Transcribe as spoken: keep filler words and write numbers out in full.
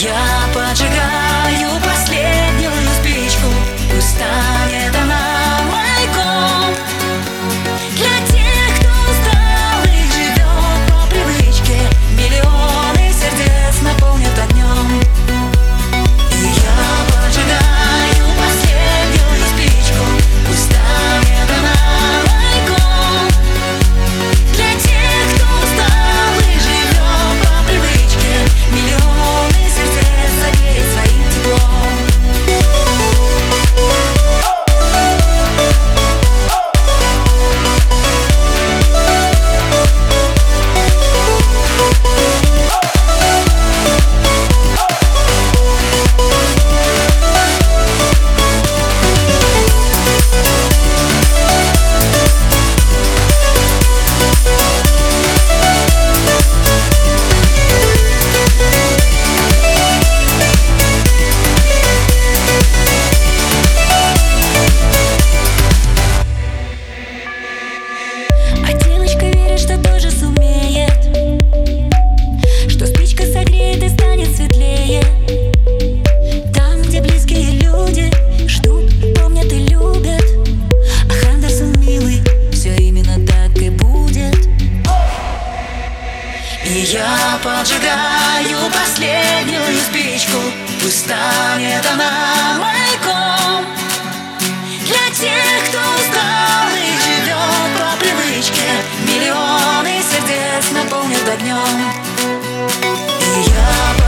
Я поджигаю последнюю спичку, пусть станет она маяком для тех, кто устал и живет по привычке. Миллионы сердец наполнят огнем. И я поджигаю последнюю спичку, пусть станет она маяком для тех, кто устал и живет по привычке. Миллионы сердец согреет своим теплом. И я поджигаю последнюю спичку, пусть станет она маяком для тех, кто устал и живет по привычке. Миллионы сердец наполнят огнем. И я